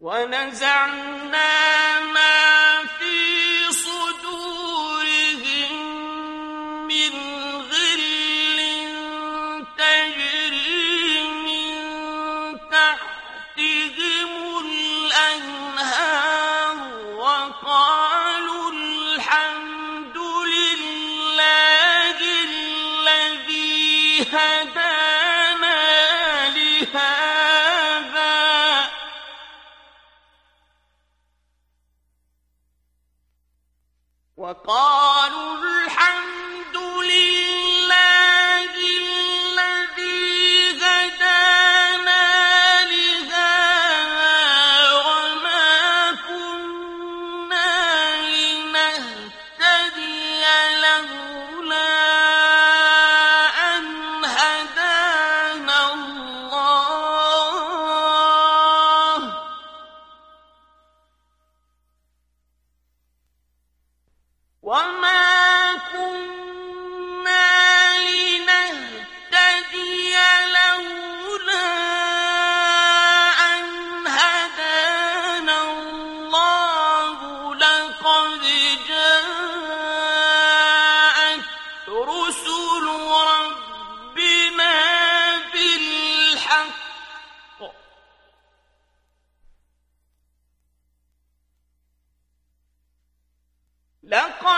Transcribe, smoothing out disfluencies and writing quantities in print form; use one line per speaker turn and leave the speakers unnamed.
ونزعنا ما في صدورهم من غل تجري من تحتهم الأنهار وقالوا الحمد لله الذي هدانا لهذا وقالوا الحمد لله الذي هدانا لهذا وما كنا لنهتدي لولا أن هدانا الله وما كنا لنهتدي لولا أن هدانا الله لقد جاءت رسل ربنا بالحق لقد